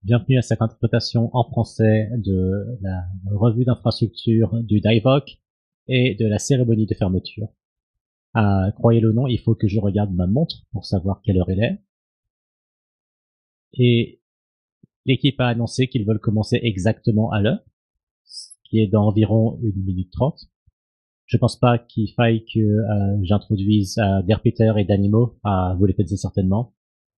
Bienvenue à cette interprétation en français de la revue d'infrastructure du DIVOC et de la cérémonie de fermeture. Croyez-le ou non, il faut que je regarde ma montre pour savoir quelle heure il est. Et l'équipe a annoncé qu'ils veulent commencer exactement à l'heure, ce qui est dans environ 1 minute 30. Je pense pas qu'il faille que j'introduise Der Peter et Danimo, vous les connaissez certainement.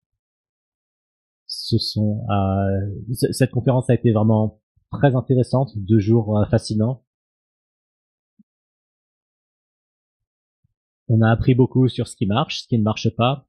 Cette conférence a été vraiment très intéressante, 2 jours fascinants. On a appris beaucoup sur ce qui marche, ce qui ne marche pas.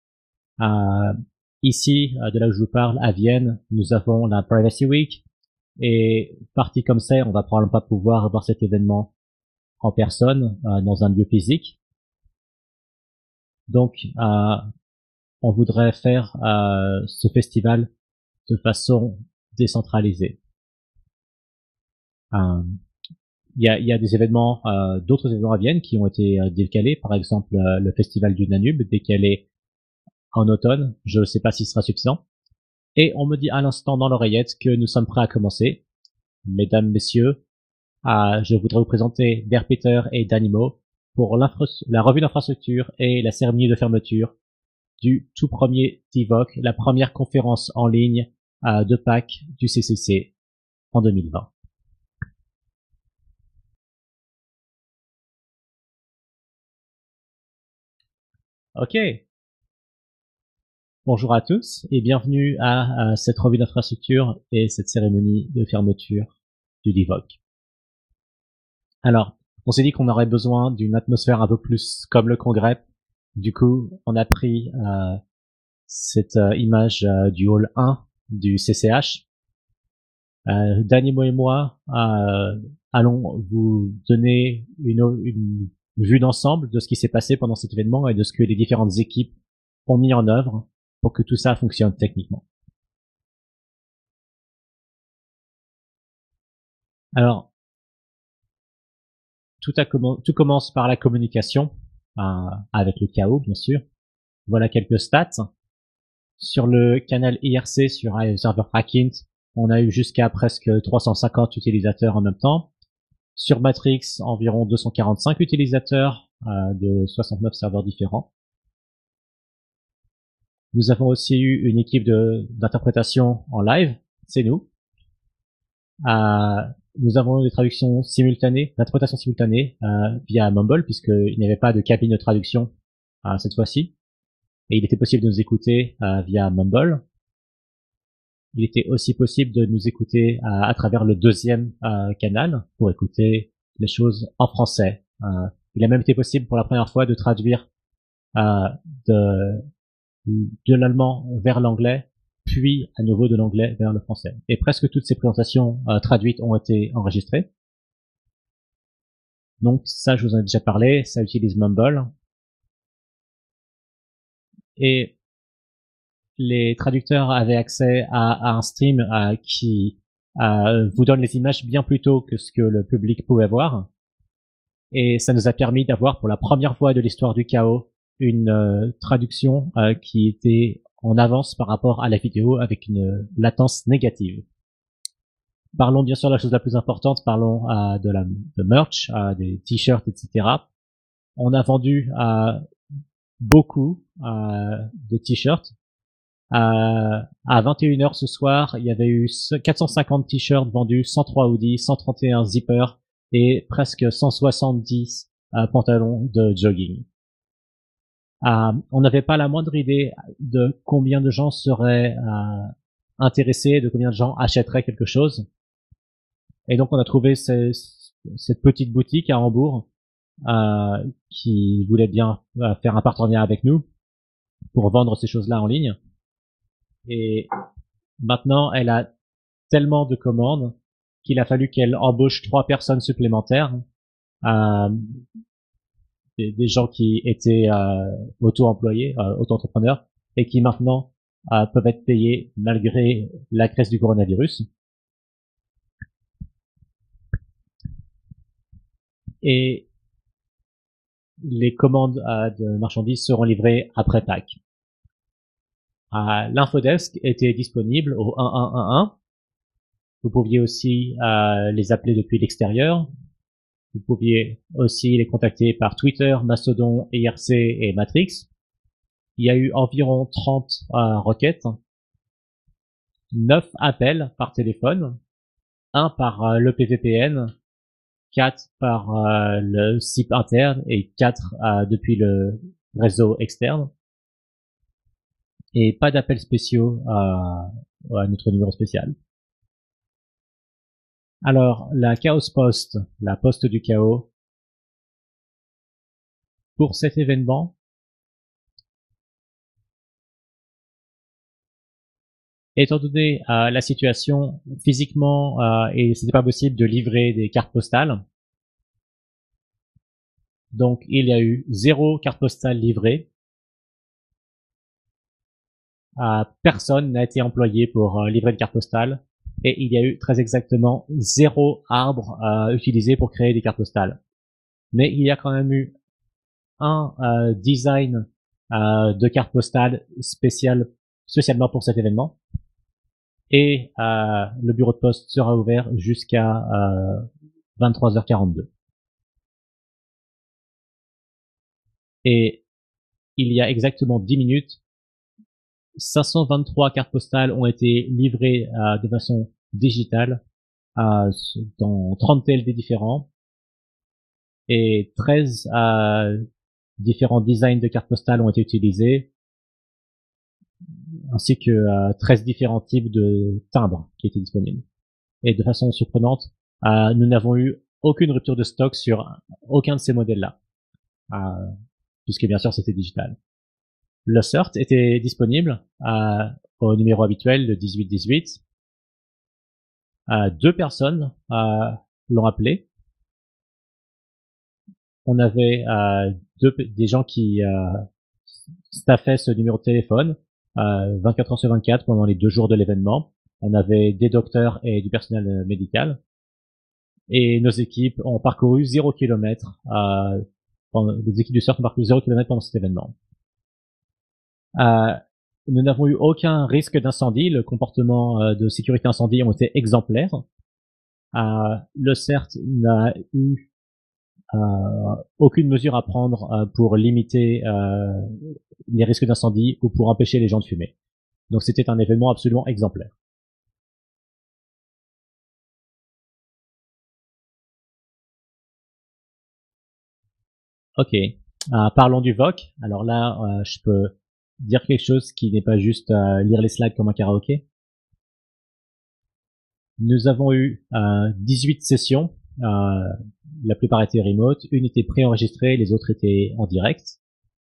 Ici, de là où je vous parle, à Vienne, nous avons la Privacy Week, et parti comme ça, on va probablement pas pouvoir avoir cet événement en personne, dans un lieu physique. Donc, on voudrait faire ce festival de façon décentralisée. Il y a des événements, d'autres événements à Vienne qui ont été décalés. Par exemple, le festival du Danube, décalé en automne. Je ne sais pas s'il sera suffisant. Et on me dit à l'instant dans l'oreillette que nous sommes prêts à commencer. Mesdames, messieurs, je voudrais vous présenter Der Peter et Danimo pour la revue d'infrastructure et la cérémonie de fermeture du tout premier DIVOC, la première conférence en ligne de Pâques du CCC en 2020. Ok. Bonjour à tous et bienvenue à cette revue d'infrastructure et cette cérémonie de fermeture du DIVOC. Alors, on s'est dit qu'on aurait besoin d'une atmosphère un peu plus comme le congrès. Du coup, on a pris cette image du hall 1 du CCH. Danimo et moi allons vous donner une vue d'ensemble de ce qui s'est passé pendant cet événement et de ce que les différentes équipes ont mis en œuvre pour que tout ça fonctionne techniquement. Alors, tout commence par la communication, avec le chaos, bien sûr. Voilà quelques stats. Sur le canal IRC sur serveur Crackint, on a eu jusqu'à presque 350 utilisateurs en même temps. Sur Matrix, environ 245 utilisateurs de 69 serveurs différents. Nous avons aussi eu une équipe d'interprétation en live, c'est nous. Nous avons eu des traductions simultanées, d'interprétation simultanée via Mumble, puisqu'il n'y avait pas de cabine de traduction cette fois-ci. Et il était possible de nous écouter via Mumble. Il était aussi possible de nous écouter à travers le deuxième canal pour écouter les choses en français. Il a même été possible pour la première fois de traduire de l'allemand vers l'anglais, puis à nouveau de l'anglais vers le français. Et presque toutes ces présentations traduites ont été enregistrées. Donc ça, je vous en ai déjà parlé, ça utilise Mumble. Et les traducteurs avaient accès à un stream qui vous donne les images bien plus tôt que ce que le public pouvait voir. Et ça nous a permis d'avoir pour la première fois de l'histoire du chaos une traduction qui était en avance par rapport à la vidéo avec une latence négative. Parlons bien sûr de la chose la plus importante, parlons de merch, des t-shirts, etc. On a vendu beaucoup de t-shirts. À 21h ce soir, il y avait eu 450 t-shirts vendus, 103 hoodies, 131 zippers et presque 170 pantalons de jogging. On n'avait pas la moindre idée de combien de gens seraient intéressés, de combien de gens achèteraient quelque chose. Et donc on a trouvé cette petite boutique à Hambourg qui voulait bien faire un partenariat avec nous pour vendre ces choses-là en ligne. Et maintenant, elle a tellement de commandes qu'il a fallu qu'elle embauche 3 personnes supplémentaires, des gens qui étaient auto-employés, auto-entrepreneurs, et qui maintenant peuvent être payés malgré la crise du coronavirus. Et les commandes de marchandises seront livrées après Pâques. L'infodesk était disponible au 1111. Vous pouviez aussi les appeler depuis l'extérieur. Vous pouviez aussi les contacter par Twitter, Mastodon, IRC et Matrix. Il y a eu environ 30 requêtes, 9 appels par téléphone, 1 par l'EPVPN, 4 par le SIP interne et 4 depuis le réseau externe. Et pas d'appels spéciaux à notre numéro spécial. Alors, la Chaos Post, la poste du chaos, pour cet événement, étant donné la situation physiquement et c'était pas possible de livrer des cartes postales, donc il y a eu 0 carte postale livrée. Personne n'a été employé pour livrer une carte postale et il y a eu très exactement 0 arbre utilisé pour créer des cartes postales. Mais il y a quand même eu un design de carte postale spécialement pour cet événement. Et le bureau de poste sera ouvert jusqu'à 23h42. Et il y a exactement 10 minutes, 523 cartes postales ont été livrées de façon digitale dans 30 TLD différents et 13 différents designs de cartes postales ont été utilisés, ainsi que 13 différents types de timbres qui étaient disponibles. Et de façon surprenante, nous n'avons eu aucune rupture de stock sur aucun de ces modèles-là, puisque bien sûr c'était digital. Le CERT était disponible au numéro habituel, le 1818. 2 personnes l'ont appelé. On avait des gens qui staffaient ce numéro de téléphone 24 heures sur 24 pendant les 2 jours de l'événement. On avait des docteurs et du personnel médical. Et nos équipes ont parcouru 0 km. Les équipes du CERT ont parcouru 0 km pendant cet événement. Nous n'avons eu aucun risque d'incendie. Le comportement de sécurité incendie ont été exemplaires. Le CERT n'a eu aucune mesure à prendre pour limiter les risques d'incendie ou pour empêcher les gens de fumer. Donc c'était un événement absolument exemplaire. Ok. Parlons du VOC. Alors là, je peux dire quelque chose qui n'est pas juste lire les slides comme un karaoké. Nous avons eu 18 sessions. La plupart étaient remote. Une était préenregistrée, les autres étaient en direct.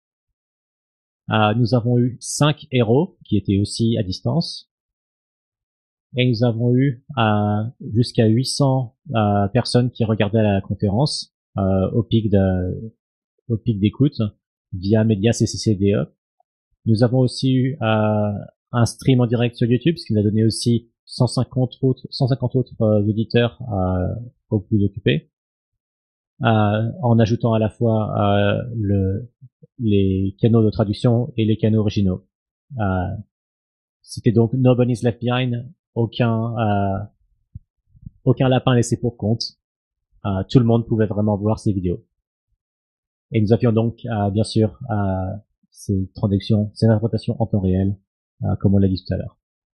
Nous avons eu 5 héros qui étaient aussi à distance. Et nous avons eu jusqu'à 800 personnes qui regardaient la conférence au pic d'écoute via Media CCCDE. Nous avons aussi eu un stream en direct sur YouTube, ce qui nous a donné aussi 150 autres auditeurs au plus occupés, en ajoutant à la fois les canaux de traduction et les canaux originaux. C'était donc Nobody's Left Behind, aucun lapin laissé pour compte. Tout le monde pouvait vraiment voir ces vidéos. Et nous avions donc bien sûr ces traductions, ces interprétations en temps réel, comme on l'a dit tout à l'heure.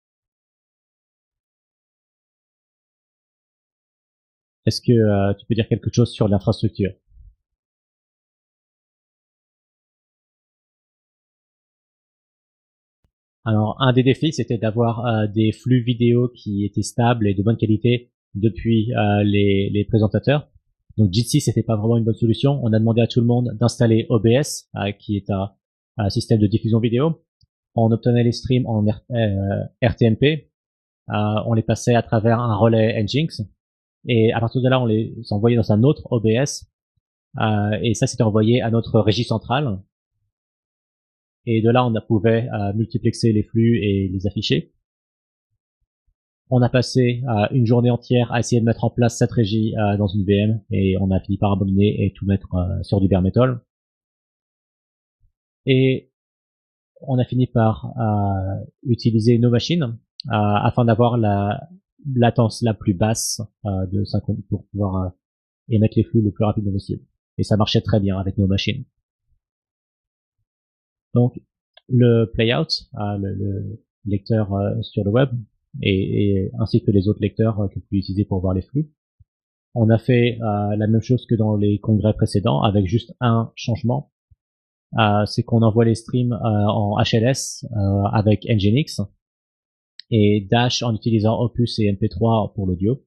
Est-ce que tu peux dire quelque chose sur l'infrastructure? Alors, un des défis, c'était d'avoir des flux vidéo qui étaient stables et de bonne qualité depuis les présentateurs. Donc, Jitsi, c'était pas vraiment une bonne solution. On a demandé à tout le monde d'installer OBS, qui est un système de diffusion vidéo. On obtenait les streams en RTMP. On les passait à travers un relais Nginx. Et à partir de là, on les envoyait dans un autre OBS. Et ça, c'était envoyé à notre régie centrale. Et de là, on pouvait multiplexer les flux et les afficher. On a passé une journée entière à essayer de mettre en place cette régie dans une VM et on a fini par abandonner et tout mettre sur du bare metal. Et on a fini par utiliser nos machines afin d'avoir la latence la plus basse de 50 pour pouvoir émettre les flux le plus rapidement possible. Et ça marchait très bien avec nos machines. Donc, le playout, le lecteur sur le web, et ainsi que les autres lecteurs que vous pouvez utiliser pour voir les flux. On a fait la même chose que dans les congrès précédents, avec juste un changement. C'est qu'on envoie les streams en HLS avec Nginx et Dash en utilisant Opus et MP3 pour l'audio,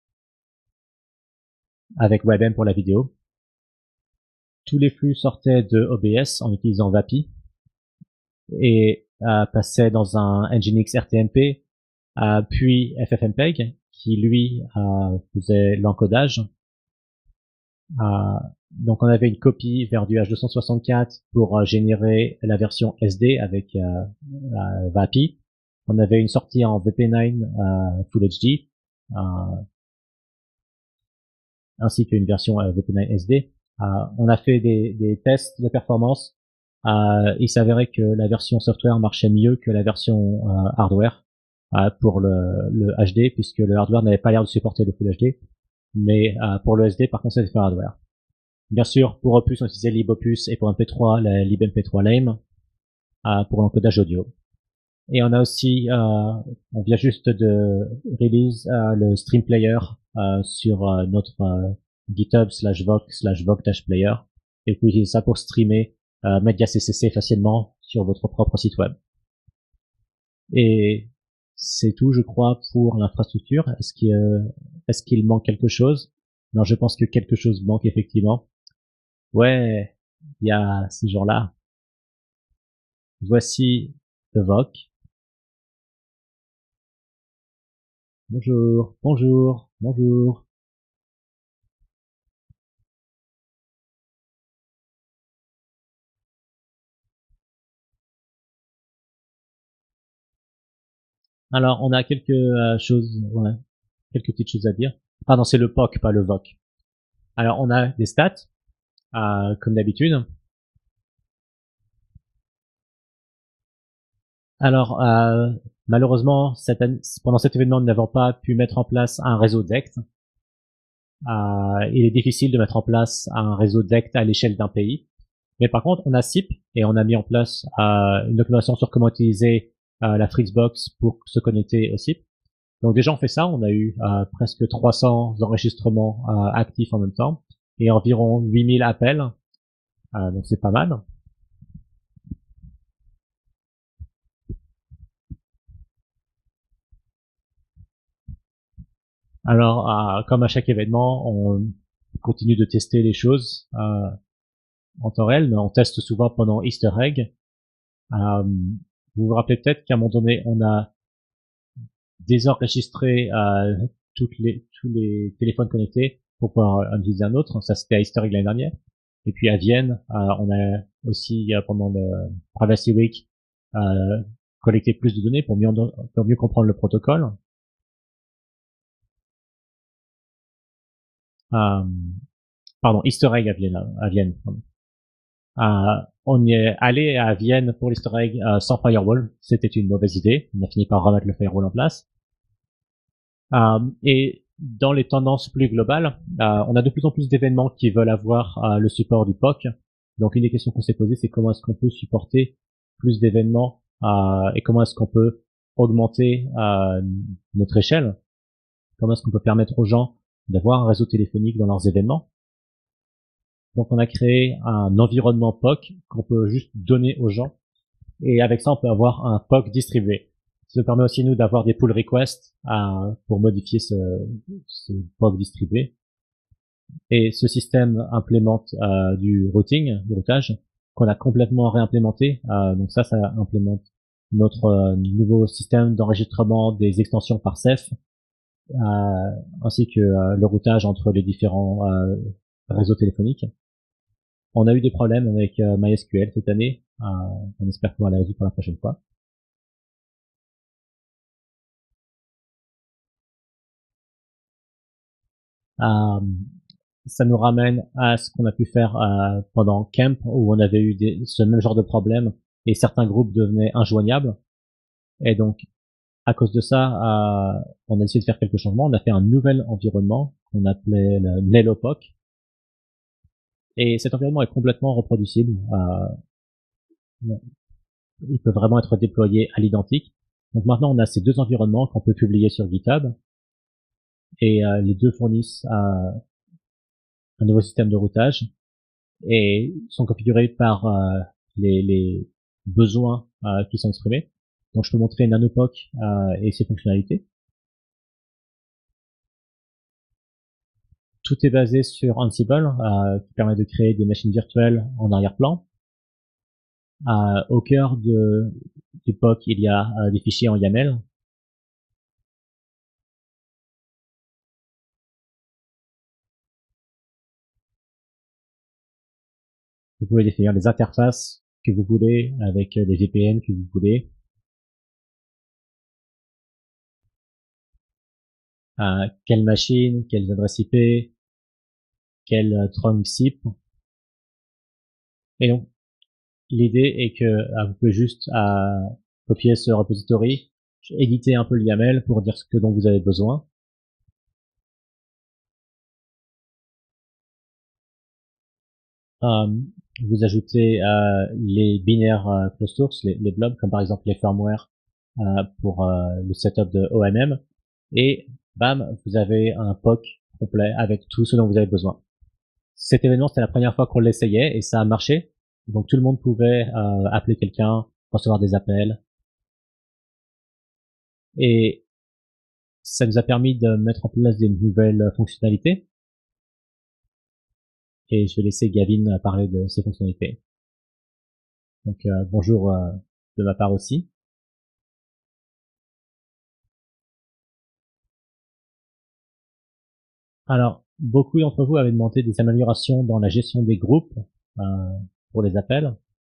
avec WebM pour la vidéo. Tous les flux sortaient de OBS en utilisant VAPI et passaient dans un Nginx RTMP, puis FFmpeg, qui lui faisait l'encodage. Donc on avait une copie vers du H264 pour générer la version SD avec VAPI. On avait une sortie en VP9 Full HD, ainsi qu'une version VP9 SD. On a fait des tests de performance. Il s'avérait que la version software marchait mieux que la version hardware pour le HD, puisque le hardware n'avait pas l'air de supporter le Full HD. Mais pour le SD, par contre, c'était le hardware. Bien sûr, pour Opus, on utilisait libopus, et pour MP3, la libmp3 lame pour l'encodage audio. Et on a aussi, on vient juste de release le stream player sur notre GitHub /voc/voc-player. Et vous pouvez utiliser ça pour streamer Media CCC facilement sur votre propre site web. Et c'est tout, je crois, pour l'infrastructure. Est-ce qu'il manque quelque chose? Non, je pense que quelque chose manque effectivement. Ouais, il y a ces gens-là. Voici le VOC. Bonjour, bonjour, bonjour. Alors, on a quelques choses, ouais, quelques petites choses à dire. Pardon, c'est le POC, pas le VOC. Alors, on a des stats, comme d'habitude. Alors, malheureusement, pendant cet événement, nous n'avons pas pu mettre en place un réseau DECT. Il est difficile de mettre en place un réseau DECT à l'échelle d'un pays. Mais par contre, on a SIP et on a mis en place une documentation sur comment utiliser la Fritzbox pour se connecter au SIP. Donc déjà, on fait ça. On a eu presque 300 enregistrements actifs en même temps et environ 8000 appels. Donc c'est pas mal. Alors, comme à chaque événement, on continue de tester les choses en temps réel, mais on teste souvent pendant Easter egg. Vous vous rappelez peut-être qu'à un moment donné, on a désenregistré tous les téléphones connectés pour pouvoir en utiliser un autre. Ça, c'était à Easter egg l'année dernière. Et puis à Vienne, on a aussi, pendant le Privacy Week, collecté plus de données pour mieux comprendre le protocole. Pardon, Easter egg à Vienne. On y est allé à Vienne pour l'Easter egg sans firewall. C'était une mauvaise idée. On a fini par remettre le firewall en place. Et dans les tendances plus globales, on a de plus en plus d'événements qui veulent avoir le support du POC. Donc une des questions qu'on s'est posées, c'est comment est-ce qu'on peut supporter plus d'événements et comment est-ce qu'on peut augmenter notre échelle. Comment est-ce qu'on peut permettre aux gens d'avoir un réseau téléphonique dans leurs événements. Donc on a créé un environnement POC qu'on peut juste donner aux gens. Et avec ça, on peut avoir un POC distribué. Ça permet aussi, nous, d'avoir des pull requests pour modifier ce POC distribué. Et ce système implémente du routage, qu'on a complètement réimplémenté. Donc ça implémente notre nouveau système d'enregistrement des extensions par Ceph, ainsi que le routage entre les différents réseaux téléphoniques. On a eu des problèmes avec MySQL cette année. On espère pouvoir les résoudre pour la prochaine fois. Ça nous ramène à ce qu'on a pu faire pendant Camp, où on avait eu ce même genre de problème et certains groupes devenaient injoignables. Et donc, à cause de ça, on a essayé de faire quelques changements. On a fait un nouvel environnement qu'on appelait le Nelopoc. Et cet environnement est complètement reproducible. Il peut vraiment être déployé à l'identique. Donc maintenant, on a ces deux environnements qu'on peut publier sur GitHub. Et les deux fournissent un nouveau système de routage et sont configurés par les besoins qui sont exprimés. Donc je peux montrer Nanopoc et ses fonctionnalités. Tout est basé sur Ansible, qui permet de créer des machines virtuelles en arrière-plan. Au cœur du POC, il y a des fichiers en YAML. Vous pouvez définir les interfaces que vous voulez avec les VPN que vous voulez. Quelle machine, quelles adresses IP, quel trunk SIP. Et donc, l'idée est que vous pouvez juste copier ce repository, éditer un peu le YAML pour dire ce dont vous avez besoin. Vous ajoutez les binaires closed source, les blobs, comme par exemple les firmware pour le setup de OMM, et bam, vous avez un POC complet avec tout ce dont vous avez besoin. Cet événement, c'était la première fois qu'on l'essayait et ça a marché. Donc tout le monde pouvait appeler quelqu'un, recevoir des appels. Et ça nous a permis de mettre en place des nouvelles fonctionnalités. Et je vais laisser Gavin parler de ces fonctionnalités. Donc bonjour de ma part aussi. Alors, beaucoup d'entre vous avaient demandé des améliorations dans la gestion des groupes pour les appels,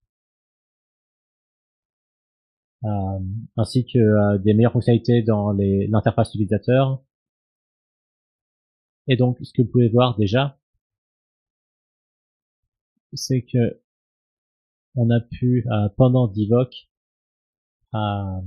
ainsi que des meilleures fonctionnalités dans l'interface utilisateur. Et donc, ce que vous pouvez voir déjà, c'est que on a pu, pendant Divock, on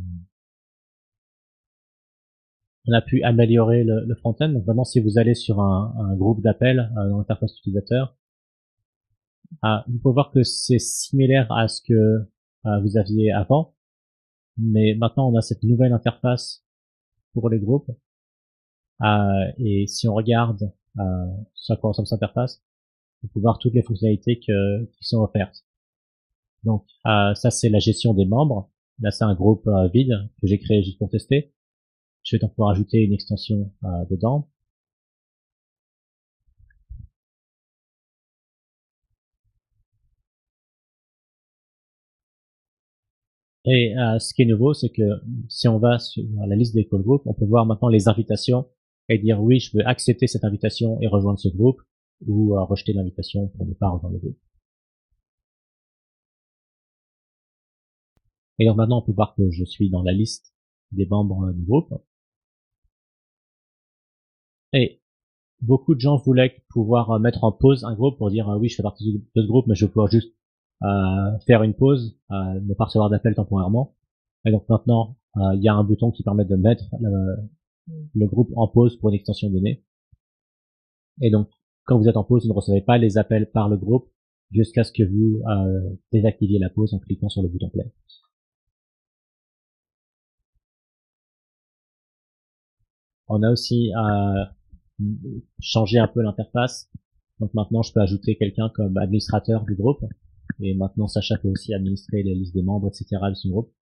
a pu améliorer le front-end. Donc maintenant, si vous allez sur un groupe d'appels dans l'interface utilisateur, vous pouvez voir que c'est similaire à ce que vous aviez avant, mais maintenant on a cette nouvelle interface pour les groupes. Et si on regarde sur quoi ressemble cette interface, on peut voir toutes les fonctionnalités qui sont offertes. Donc ça c'est la gestion des membres. Là c'est un groupe vide que j'ai créé juste pour tester. Je vais donc pouvoir ajouter une extension dedans. Et ce qui est nouveau, c'est que si on va sur la liste des call groups, on peut voir maintenant les invitations et dire oui, je veux accepter cette invitation et rejoindre ce groupe, ou rejeter l'invitation pour ne pas rejoindre le groupe. Et donc maintenant, on peut voir que je suis dans la liste des membres du groupe. Et beaucoup de gens voulaient pouvoir mettre en pause un groupe pour dire oui, je fais partie de ce groupe, mais je veux pouvoir juste faire une pause, ne pas recevoir d'appel temporairement. Et donc maintenant, il y a un bouton qui permet de mettre le groupe en pause pour une extension donnée. Et donc, quand vous êtes en pause, vous ne recevez pas les appels par le groupe jusqu'à ce que vous désactiviez la pause en cliquant sur le bouton play. On a aussi changé un peu l'interface. Donc maintenant, je peux ajouter quelqu'un comme administrateur du groupe. Et maintenant, Sacha peut aussi administrer les listes des membres, etc. de son groupe.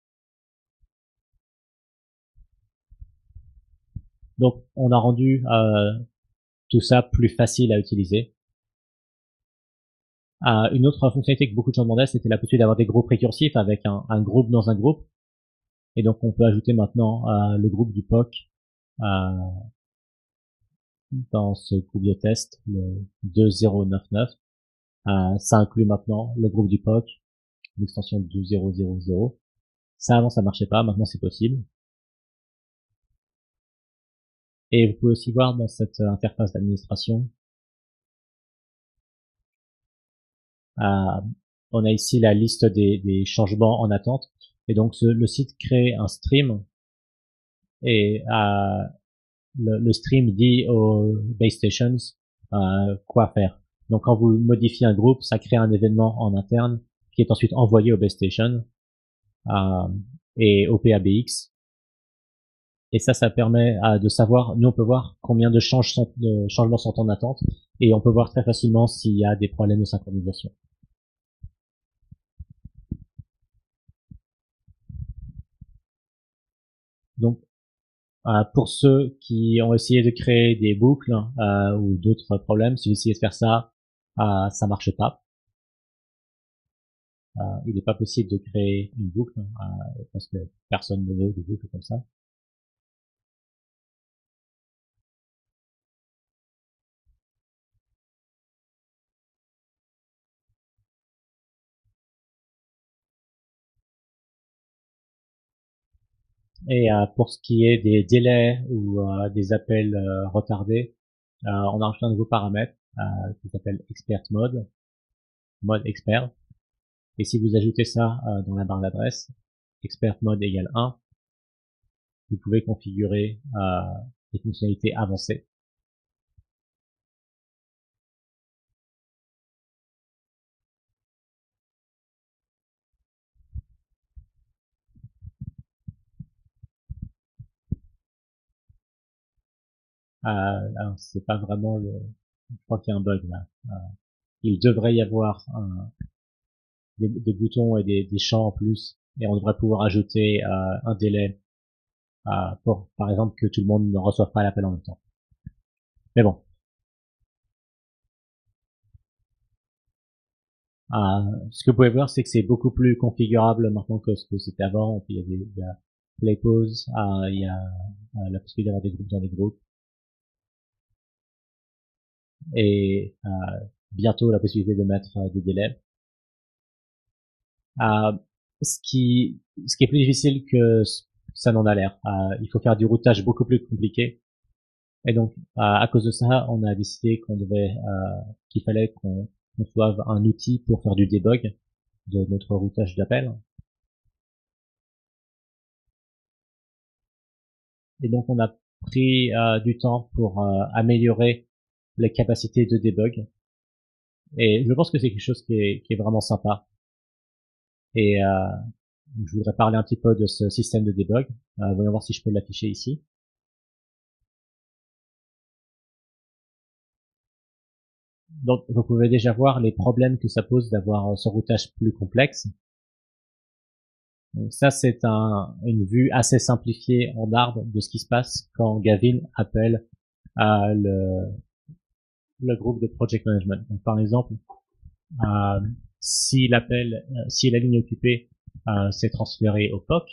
Donc, on a rendu tout ça plus facile à utiliser. Une autre fonctionnalité que beaucoup de gens demandaient, c'était la possibilité d'avoir des groupes récursifs avec un groupe dans un groupe. Et donc, on peut ajouter maintenant le groupe du POC dans ce groupe de test, le 2099. Ça inclut maintenant le groupe du POC, l'extension 12000. Ça, avant, ça marchait pas. Maintenant, c'est possible. Et vous pouvez aussi voir dans cette interface d'administration on a ici la liste des changements en attente. Et donc le site crée un stream et le stream dit aux base stations quoi faire. Donc quand vous modifiez un groupe, ça crée un événement en interne qui est ensuite envoyé aux base stations et au PABX. Et ça permet de savoir, nous on peut voir combien de changements sont en attente et on peut voir très facilement s'il y a des problèmes de synchronisation. Donc pour ceux qui ont essayé de créer des boucles ou d'autres problèmes, si vous essayez de faire ça, ça marche pas. Il n'est pas possible de créer une boucle parce que personne ne veut de boucle comme ça. Et pour ce qui est des délais ou des appels retardés, on a rajouté un nouveau paramètre qui s'appelle expert mode expert. Et si vous ajoutez ça dans la barre d'adresse, expert mode égale 1, vous pouvez configurer des fonctionnalités avancées. Alors c'est pas vraiment je crois qu'il y a un bug là. Il devrait y avoir des boutons et des champs en plus, et on devrait pouvoir ajouter un délai pour, par exemple, que tout le monde ne reçoive pas l'appel en même temps. Mais bon. Ce que vous pouvez voir, c'est que c'est beaucoup plus configurable maintenant que ce que c'était avant. Puis il y a play pause, il y a la possibilité d'avoir des groupes dans des groupes, et bientôt la possibilité de mettre des délais. Ce qui est plus difficile que ça n'en a l'air. Il faut faire du routage beaucoup plus compliqué. Et donc, à cause de ça, on a décidé qu'il fallait qu'on conçoive un outil pour faire du debug de notre routage d'appel. Et donc, on a pris du temps pour améliorer les capacités de debug. Et je pense que c'est quelque chose qui est vraiment sympa. Et je voudrais parler un petit peu de ce système de debug. Voyons voir si je peux l'afficher ici. Donc, vous pouvez déjà voir les problèmes que ça pose d'avoir ce routage plus complexe. Donc ça, c'est une vue assez simplifiée en arbre de ce qui se passe quand Gavin appelle le groupe de project management. Donc, par exemple, si si la ligne occupée s'est transférée au POC,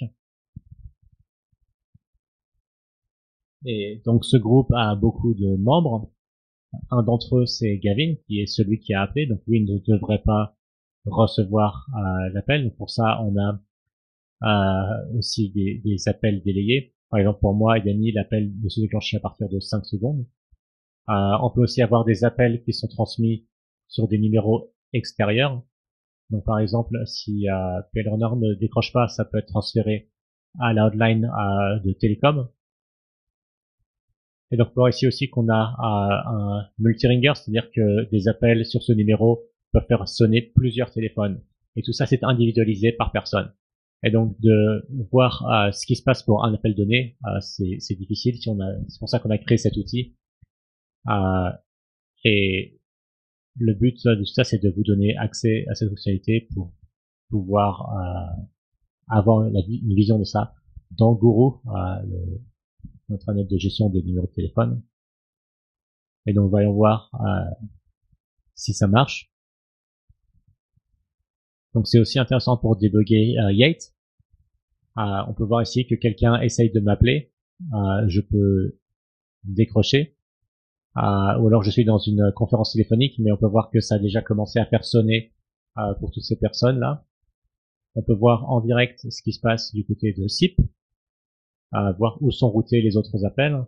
et donc ce groupe a beaucoup de membres. Un d'entre eux, c'est Gavin, qui est celui qui a appelé, donc lui ne devrait pas recevoir l'appel. Donc pour ça, on a aussi des appels délayés. Par exemple, pour moi, Yanni, l'appel ne se déclenche à partir de 5 secondes. On peut aussi avoir des appels qui sont transmis sur des numéros extérieurs. Donc par exemple, si PLRunner ne décroche pas, ça peut être transféré à la hotline de Télécom. Et donc, on voit ici aussi qu'on a un multi-ringer, c'est-à-dire que des appels sur ce numéro peuvent faire sonner plusieurs téléphones. Et tout ça, c'est individualisé par personne. Et donc, de voir ce qui se passe pour un appel donné, c'est difficile. C'est pour ça qu'on a créé cet outil. Et le but de tout ça, c'est de vous donner accès à cette fonctionnalité pour pouvoir avoir une vision de ça dans Guru, notre intranet de gestion des numéros de téléphone. Et donc, voyons voir si ça marche. Donc, c'est aussi intéressant pour débugger Yate. On peut voir ici que quelqu'un essaye de m'appeler. Je peux décrocher. Ou alors, je suis dans une conférence téléphonique, mais on peut voir que ça a déjà commencé à faire sonner pour toutes ces personnes-là. On peut voir en direct ce qui se passe du côté de SIP, voir où sont routés les autres appels.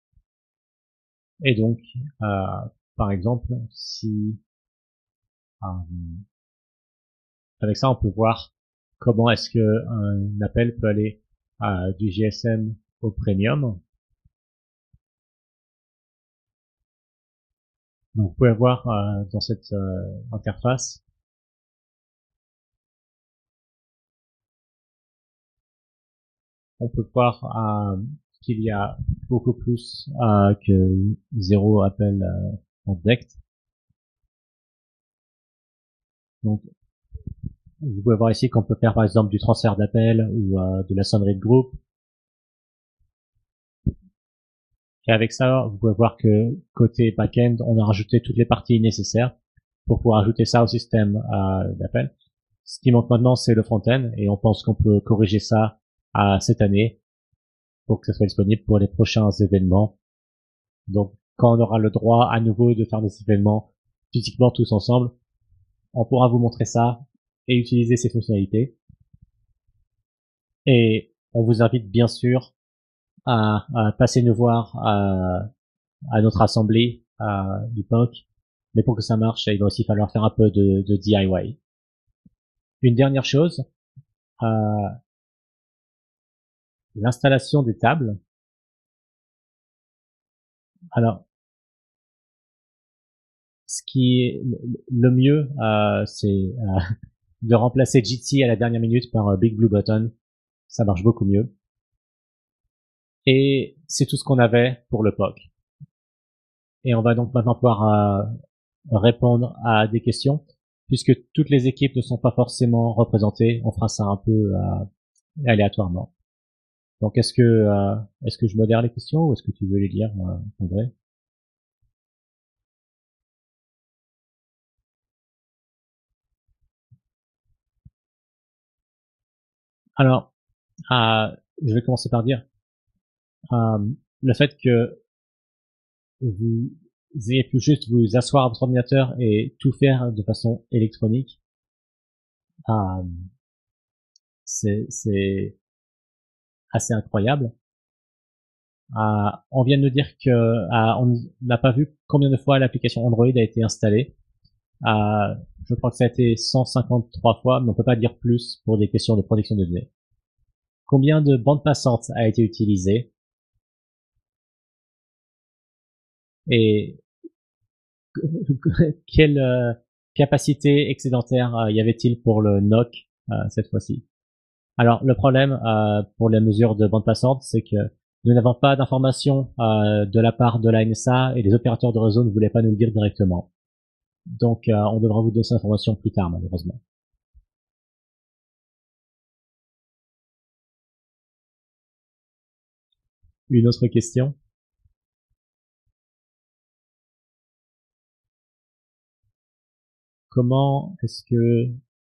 Et donc, par exemple, si Avec ça, on peut voir comment est-ce que un appel peut aller du GSM au premium. Donc, vous pouvez voir dans cette interface on peut voir qu'il y a beaucoup plus que 0 appel en direct. Donc, vous pouvez voir ici qu'on peut faire par exemple du transfert d'appel ou de la sonnerie de groupe. Et avec ça, vous pouvez voir que côté back-end, on a rajouté toutes les parties nécessaires pour pouvoir ajouter ça au système d'appel. Ce qui manque maintenant, c'est le front-end et on pense qu'on peut corriger ça cette année pour que ça soit disponible pour les prochains événements. Donc, quand on aura le droit à nouveau de faire des événements physiquement tous ensemble, on pourra vous montrer ça et utiliser ces fonctionnalités. Et on vous invite bien sûr à passer nous voir à notre assemblée du POC. Mais pour que ça marche, il va aussi falloir faire un peu de DIY. Une dernière chose, l'installation des tables. Alors, ce qui est le mieux, c'est de remplacer Jitsi à la dernière minute par Big Blue Button. Ça marche beaucoup mieux. Et c'est tout ce qu'on avait pour le POC. Et on va donc maintenant pouvoir répondre à des questions. Puisque toutes les équipes ne sont pas forcément représentées, on fera ça un peu aléatoirement. Donc est-ce que je modère les questions ou est-ce que tu veux les lire, André? Alors, je vais commencer par dire le fait que vous ayez pu juste vous asseoir à votre ordinateur et tout faire de façon électronique, c'est assez incroyable. On vient de nous dire que on n'a pas vu combien de fois l'application Android a été installée. Je crois que ça a été 153 fois, mais on peut pas dire plus pour des questions de protection de données. Combien de bandes passantes a été utilisée? Et quelle capacité excédentaire y avait-il pour le NOC cette fois-ci? Alors le problème pour les mesures de bande passante, c'est que nous n'avons pas d'informations de la part de la NSA et les opérateurs de réseau ne voulaient pas nous le dire directement. Donc on devra vous donner cette information plus tard malheureusement. Une autre question? Comment est-ce que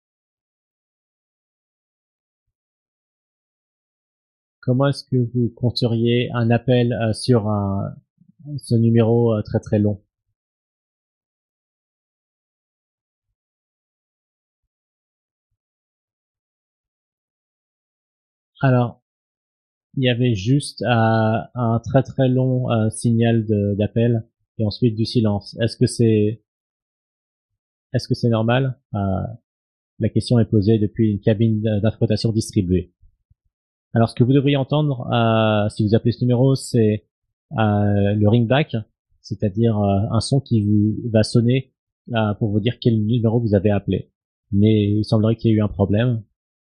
vous compteriez un appel sur ce numéro très très long? Alors, il y avait juste un très très long signal d'appel et ensuite du silence. Est-ce que c'est normal? La question est posée depuis une cabine d'interprétation distribuée. Alors, ce que vous devriez entendre si vous appelez ce numéro, c'est le ringback, c'est-à-dire un son qui vous va sonner pour vous dire quel numéro vous avez appelé. Mais il semblerait qu'il y ait eu un problème.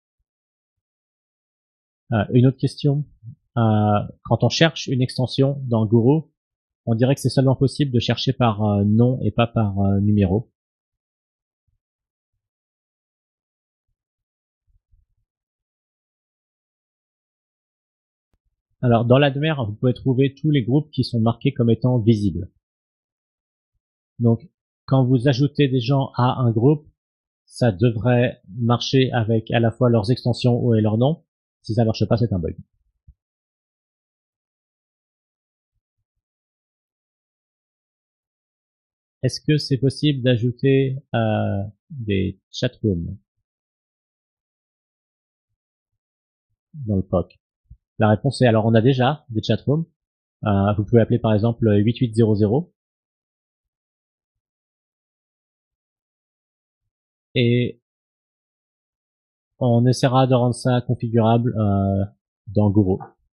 Une autre question. Quand on cherche une extension dans Guru, on dirait que c'est seulement possible de chercher par nom et pas par numéro. Alors, dans l'admer, vous pouvez trouver tous les groupes qui sont marqués comme étant visibles. Donc, quand vous ajoutez des gens à un groupe, ça devrait marcher avec à la fois leurs extensions et leurs noms. Si ça marche pas, c'est un bug. Est-ce que c'est possible d'ajouter des chatrooms dans le POC? La réponse est alors on a déjà des chatrooms. Vous pouvez appeler par exemple 8800 et On essaiera de rendre ça configurable dans Guru.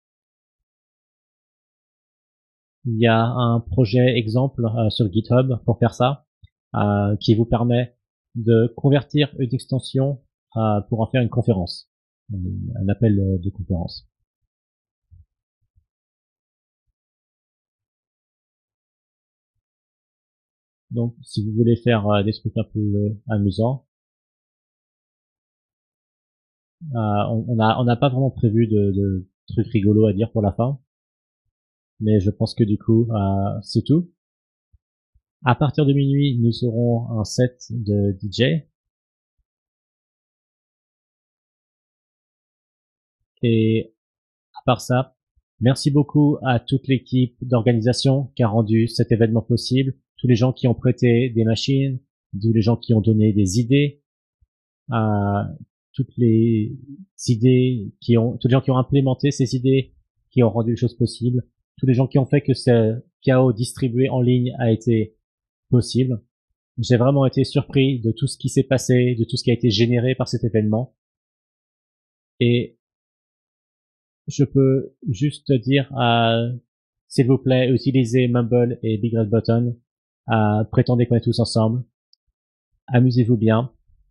Il y a un projet exemple sur GitHub pour faire ça, qui vous permet de convertir une extension pour en faire une conférence, un appel de conférence. Donc, si vous voulez faire des trucs un peu amusants, on n'a pas vraiment prévu de trucs rigolos à dire pour la fin, mais je pense que du coup, c'est tout. À partir de minuit, nous aurons un set de DJ. Et à part ça, merci beaucoup à toute l'équipe d'organisation qui a rendu cet événement possible, tous les gens qui ont prêté des machines, tous les gens qui ont donné des idées, toutes les idées tous les gens qui ont implémenté ces idées, qui ont rendu les choses possibles, tous les gens qui ont fait que ce chaos distribué en ligne a été possible. J'ai vraiment été surpris de tout ce qui s'est passé, de tout ce qui a été généré par cet événement. Et je peux juste dire, s'il vous plaît, utilisez Mumble et Big Red Button. Prétendez qu'on est tous ensemble. Amusez-vous bien.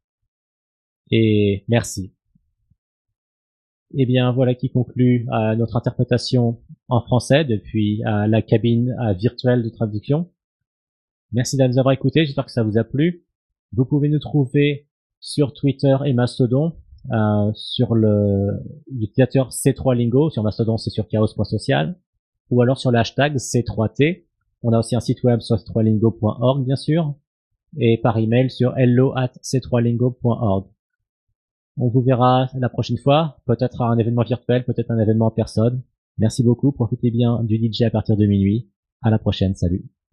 Et merci. Eh bien, voilà qui conclut notre interprétation en français depuis la cabine virtuelle de traduction. Merci de nous avoir écoutés, j'espère que ça vous a plu. Vous pouvez nous trouver sur Twitter et Mastodon, sur l'utilisateur C3Lingo, sur Mastodon c'est sur chaos.social, ou alors sur le hashtag C3T. On a aussi un site web sur c3lingo.org bien sûr, et par email sur hello@c3lingo.org. On vous verra la prochaine fois, peut-être à un événement virtuel, peut-être un événement en personne. Merci beaucoup, profitez bien du DJ à partir de minuit. À la prochaine, salut.